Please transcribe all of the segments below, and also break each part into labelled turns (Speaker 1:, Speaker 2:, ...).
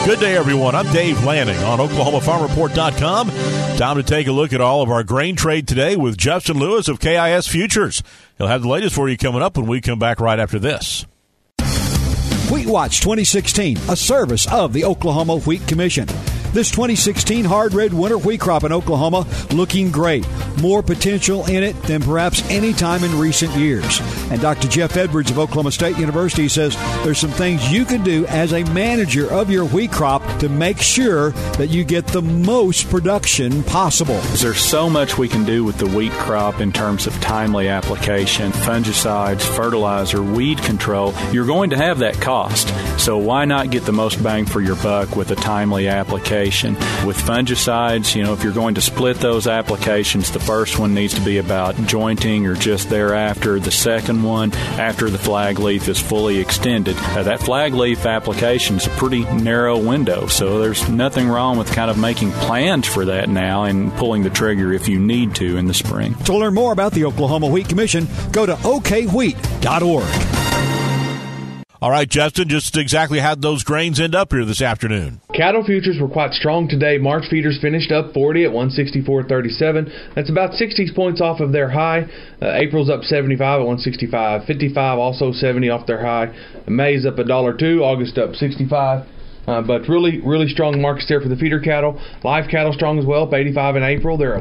Speaker 1: Good day, everyone. I'm Dave Lanning on OklahomaFarmReport.com. Time to take a look at all of our grain trade today with Justin Lewis of KIS Futures. He'll have the latest for you coming up when we come back right after this.
Speaker 2: Wheat Watch 2016, a service of the Oklahoma Wheat Commission. This 2016 hard red winter wheat crop in Oklahoma looking great. More potential in it than perhaps any time in recent years. And Dr. Jeff Edwards of Oklahoma State University says there's some things you can do as a manager of your wheat crop to make sure that you get the most production possible.
Speaker 3: There's so much we can do with the wheat crop in terms of timely application, fungicides, fertilizer, weed control. You're going to have that cost. So why not get the most bang for your buck with a timely application? With fungicides, if you're going to split those applications, the first one needs to be about jointing or just thereafter. The second one, after the flag leaf is fully extended. That flag leaf application is a pretty narrow window, so there's nothing wrong with kind of making plans for that now and pulling the trigger if you need to in the spring.
Speaker 2: To learn more about the Oklahoma Wheat Commission, go to okwheat.org.
Speaker 1: All right, Justin, just exactly how those grains end up here this afternoon.
Speaker 4: Cattle futures were quite strong today. March feeders finished up 40 at 164.37. That's about 60 points off of their high. April's up 75 at 165. 55 also 70 off their high. May's up $1.02. August up 65. But really strong markets there for the feeder cattle. Live cattle strong as well, up 85 in April. They're at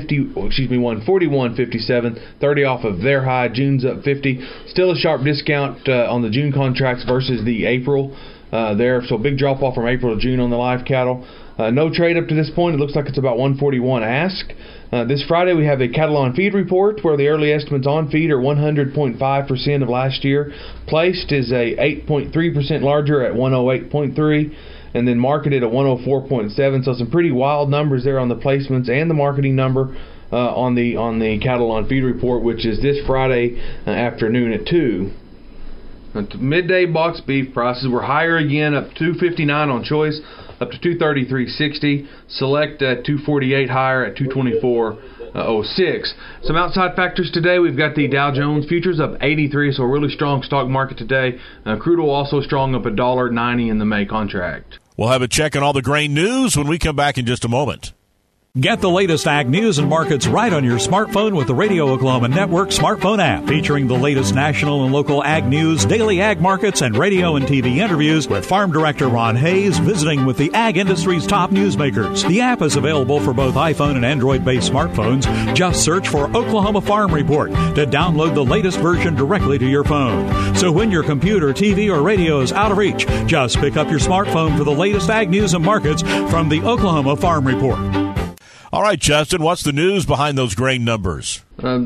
Speaker 4: 141.57, 30 off of their high. June's up 50. Still a sharp discount on the June contracts versus the April there. So big drop off from April to June on the live cattle. No trade up to this point. It looks like it's about 141 ask. This Friday we have a cattle on feed report where the early estimates on feed are 100.5% of last year. Placed is a 8.3% larger at 108.3, and then marketed at 104.7. So some pretty wild numbers there on the placements and the marketing number on the cattle on feed report, which is this Friday afternoon at 2. Midday box beef prices were higher again, up $2.59 on choice, up to $233.60. Select at $248 higher at $224.06. Some outside factors today. We've got the Dow Jones futures up 83, so a really strong stock market today. Crude oil also strong, up $1.90 in the May contract.
Speaker 1: We'll have a check on all the grain news when we come back in just a moment.
Speaker 5: Get the latest ag news and markets right on your smartphone with the Radio Oklahoma Network smartphone app, featuring the latest national and local ag news, daily ag markets, and radio and TV interviews with Farm Director Ron Hayes visiting with the ag industry's top newsmakers. The app is available for both iPhone and Android-based smartphones. Just search for Oklahoma Farm Report to download the latest version directly to your phone. So when your computer, TV, or radio is out of reach, just pick up your smartphone for the latest ag news and markets from the Oklahoma Farm Report.
Speaker 1: All right, Justin, what's the news behind those grain numbers?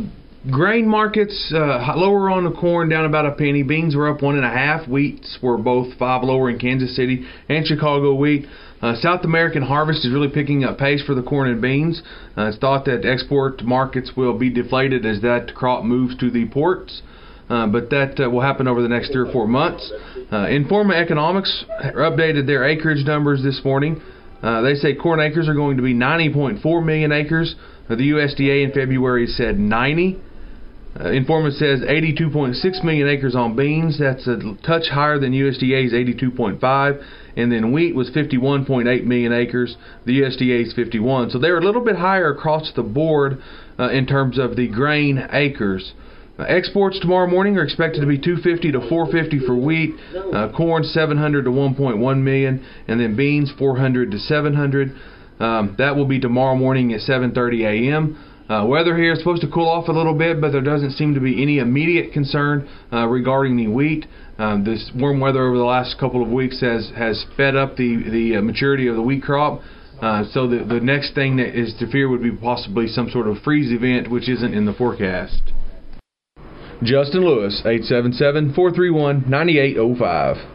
Speaker 4: Grain markets lower on the corn, down about a penny. Beans were up 1.5. Wheats were both 5 lower in Kansas City and Chicago wheat. South American harvest is really picking up pace for the corn and beans. It's thought that export markets will be deflated as that crop moves to the ports. But that will happen over the next 3 or 4 months. Informa Economics updated their acreage numbers this morning. They say corn acres are going to be 90.4 million acres. The USDA in February said 90. Informa says 82.6 million acres on beans. That's a touch higher than USDA's 82.5. And then wheat was 51.8 million acres. The USDA's 51. So they're a little bit higher across the board in terms of the grain acres. Exports tomorrow morning are expected to be 250 to 450 for wheat, corn 700 to 1.1 million, and then beans 400 to 700. That will be tomorrow morning at 7:30 a.m. Weather here is supposed to cool off a little bit, but there doesn't seem to be any immediate concern regarding the wheat. This warm weather over the last couple of weeks has sped up the maturity of the wheat crop. So the next thing that is to fear would be possibly some sort of freeze event, which isn't in the forecast. Justin Lewis, 877-431-9805.